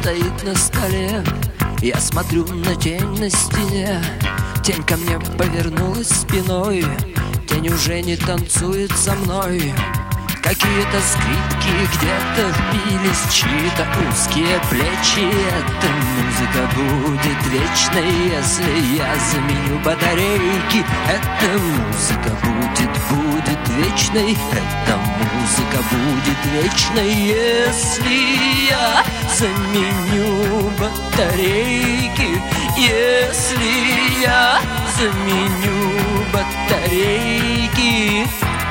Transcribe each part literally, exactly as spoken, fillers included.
стоит на столе. Я смотрю на тень на стене. Тень ко мне повернулась спиной. Тень уже не танцует со мной. Какие-то скрипки где-то впились в чьи-то узкие плечи. Эта музыка будет вечной, если я заменю батарейки. Эта музыка будет, будет вечной. Эта музыка будет вечной, если я заменю батарейки. Если я заменю батарейки.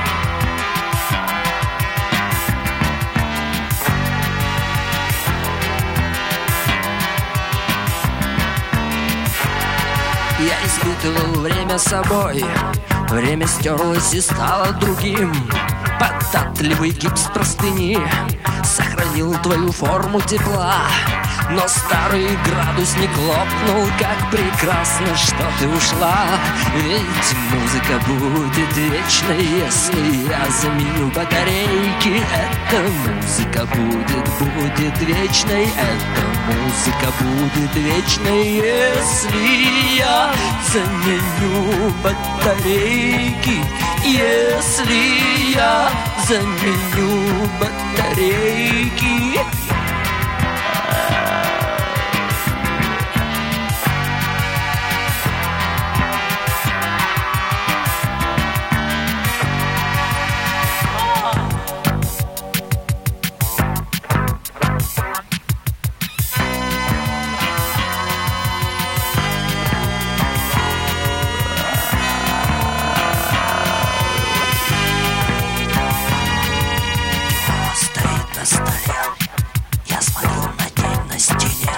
Я испытывал время собой. Время стерлось и стало другим. Податливый гипс простыни сохранил твою форму тепла. Но старый градусник лопнул. Как прекрасно, что ты ушла. Ведь музыка будет вечной, если я заменю батарейки. Эта музыка будет, будет вечной. Эта музыка будет вечной, если я заменю батарейки. Если я заменю батарейки. Я смотрю на тень на стене.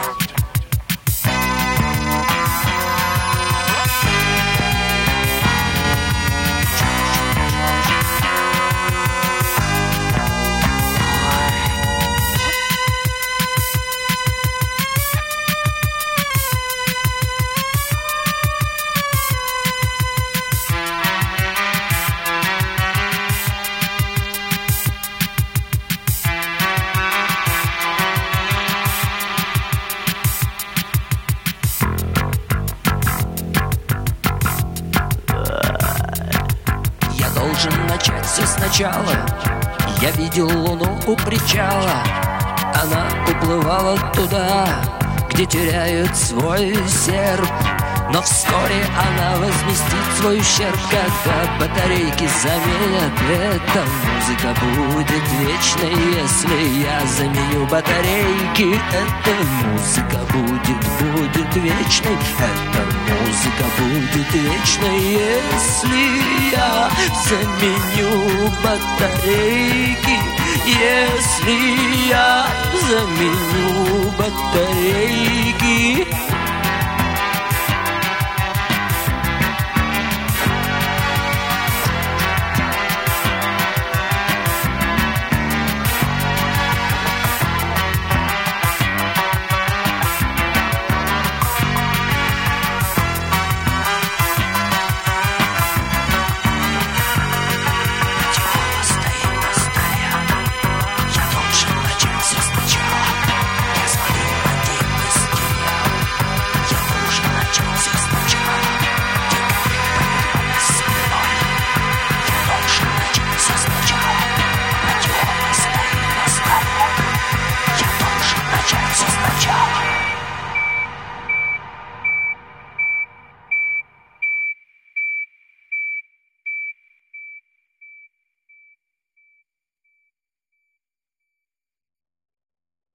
Должен начать все сначала. Я видел луну у причала. Она уплывала туда, где теряет свой серп. Но вскоре она возместит свой ущерб, когда батарейки заменят. Эта музыка будет вечной, если я заменю батарейки. Эта музыка будет, будет вечной. Эта музыка будет вечной, если я заменю батарейки. Если я заменю батарейки.